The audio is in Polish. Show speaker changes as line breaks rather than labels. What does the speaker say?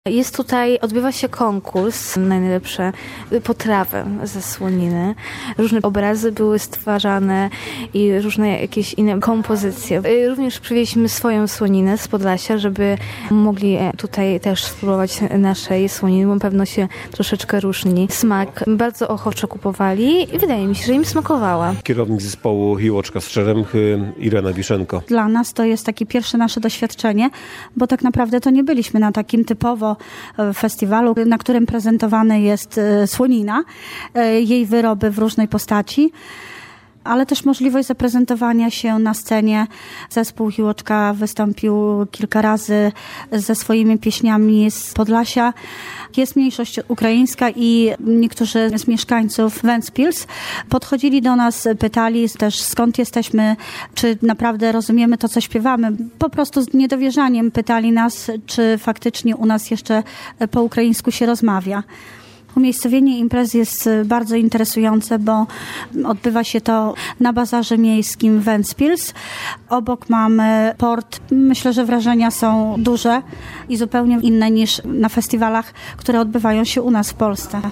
Odbywa się konkurs na najlepsze potrawy ze słoniny. Różne obrazy były stwarzane i różne jakieś inne kompozycje. Również przywieźliśmy swoją słoninę z Podlasia, żeby mogli tutaj też spróbować naszej słoniny, bo pewno się troszeczkę różni. Smak bardzo ochoczo kupowali i wydaje mi się, że im smakowała.
Kierownik zespołu Hiłoczka z Czeremchy, Irena Wiszenko.
Dla nas to jest takie pierwsze nasze doświadczenie, bo tak naprawdę to nie byliśmy na takim typowo festiwalu, na którym prezentowana jest słonina, jej wyroby w różnej postaci, ale też możliwość zaprezentowania się na scenie. Zespół Hiłoczka wystąpił kilka razy ze swoimi pieśniami z Podlasia. Jest mniejszość ukraińska i niektórzy z mieszkańców Ventspils podchodzili do nas, pytali też skąd jesteśmy, czy naprawdę rozumiemy to, co śpiewamy. Po prostu z niedowierzaniem pytali nas, czy faktycznie u nas jeszcze po ukraińsku się rozmawia. Umiejscowienie imprezy jest bardzo interesujące, bo odbywa się to na bazarze miejskim Ventspils. Obok mamy port. Myślę, że wrażenia są duże i zupełnie inne niż na festiwalach, które odbywają się u nas w Polsce.